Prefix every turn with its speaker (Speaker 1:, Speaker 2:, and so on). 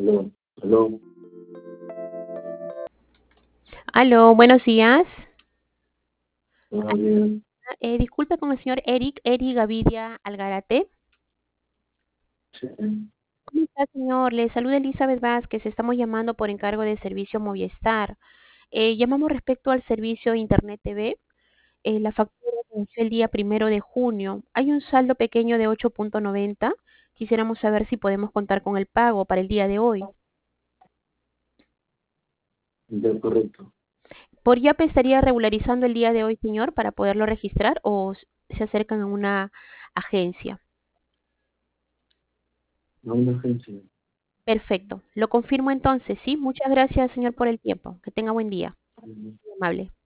Speaker 1: Aló, aló,
Speaker 2: Aló, buenos días.
Speaker 1: todo bien.
Speaker 2: Disculpe con el señor Eric Gavidia Algarate.
Speaker 1: Sí,
Speaker 2: ¿Cómo está, señor? Le saluda Elizabeth Vázquez. Estamos llamando por encargo de servicio Movistar. Llamamos respecto al servicio Internet TV. La factura venció el día 1 de junio. Hay un saldo pequeño de 8.90. Quisiéramos saber si podemos contar con el pago para el día de hoy.
Speaker 1: ya correcto.
Speaker 2: ¿Por YAP estaría regularizando el día de hoy, señor, para poderlo registrar o se acercan a una agencia?
Speaker 1: No una agencia.
Speaker 2: Perfecto. Lo confirmo entonces, ¿sí? Muchas gracias, señor, por el tiempo. Que tenga buen día. Muy amable.